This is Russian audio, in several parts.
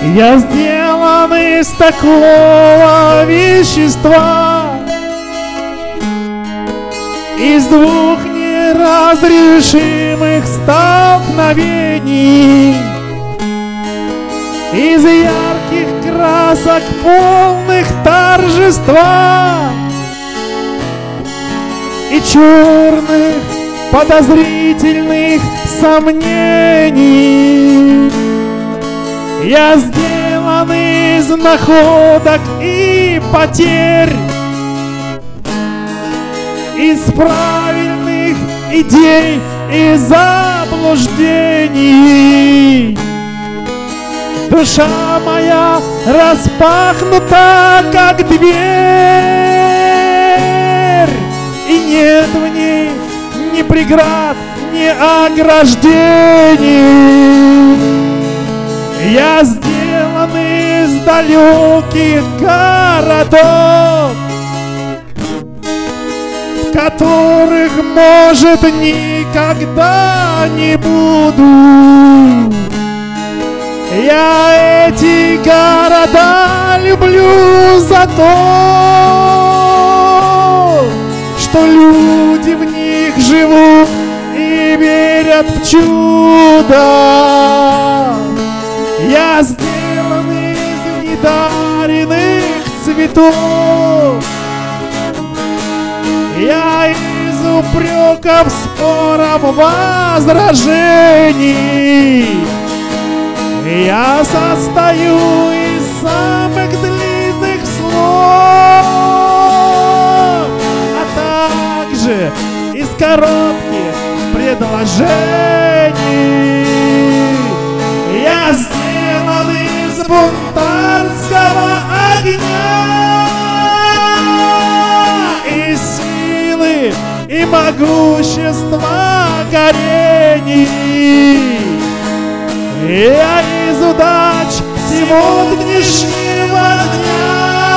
Я сделан из такого вещества, из двух неразрешимых столкновений, из ярких красок, полных торжества, и черных подозрительных сомнений. Я сделан из находок и потерь, из правильных идей и заблуждений. Душа моя распахнута, как дверь, и нет в ней ни преград, ни ограждений. Я сделан из далеких городов, в которых, может, никогда не буду. Я эти города люблю за то, что люди в них живут и верят в чудо. Я сделан из недаренных цветов, я из упреков, споров, возражений. Я состою из самых длинных слов, а также из коротких предложений. Я сделан из бунтарского огня, из силы и могущества горений. Я из удач сегодняшнего дня,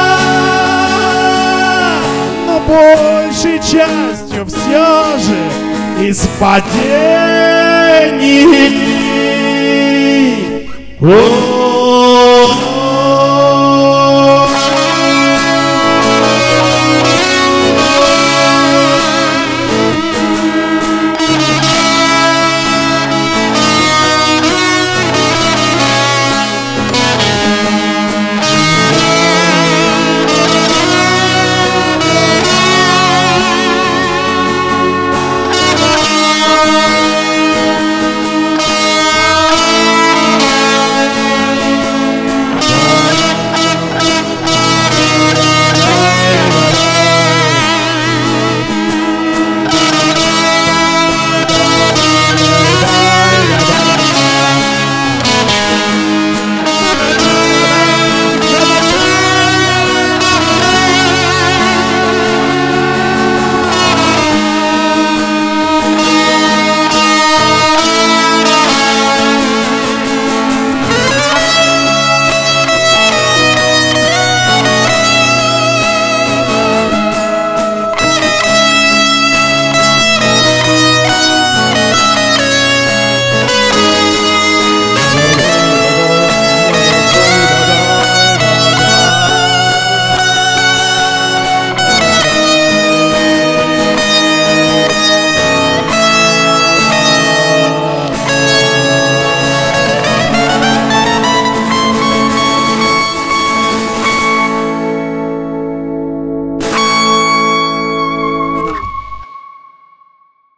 но большей частью все же из падений.